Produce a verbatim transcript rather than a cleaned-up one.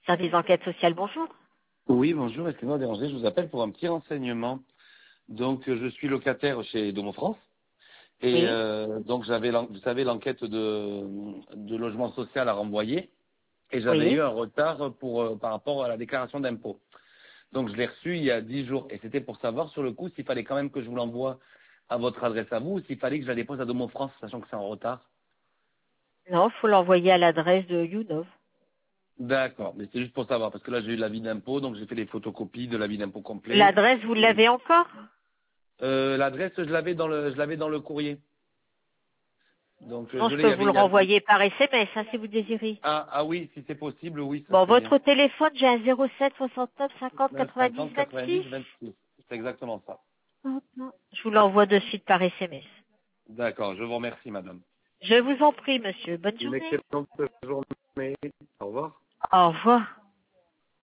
Service d'enquête sociale, bonjour. Oui, bonjour, excusez-moi de déranger, je vous appelle pour un petit renseignement. Donc, euh, je suis locataire chez Domo France et Oui, euh, donc j'avais, l'en- vous savez, l'enquête de, de logement social à renvoyer et j'avais eu oui. un retard pour euh, par rapport à la déclaration d'impôt. Donc, je l'ai reçu il y a dix jours et c'était pour savoir sur le coup s'il fallait quand même que je vous l'envoie à votre adresse à vous ou s'il fallait que je la dépose à Domo France, sachant que c'est en retard. Non, faut l'envoyer à l'adresse de Younov. D'accord, mais c'est juste pour savoir parce que là j'ai eu l'avis d'impôt, donc j'ai fait les photocopies de l'avis d'impôt complet. L'adresse, vous l'avez encore? Euh, l'adresse, je l'avais dans le, je l'avais dans le courrier. Donc euh, Non, je je l'ai, il peux y vous avait, le il y a- renvoyer par S M S, hein, si vous désirez. ah, ah oui, si c'est possible, oui, ça Bon, serait bien. votre téléphone, j'ai un zéro sept soixante-neuf cinquante neuf quatre-vingt-dix cinquante vingt-six. quatre-vingt-dix vingt-six. C'est exactement ça. Hop, non. Je vous l'envoie de suite par S M S. D'accord, je vous remercie, madame. Je vous en prie, monsieur. Bonne Une journée. excellente journée. Au revoir. Au revoir.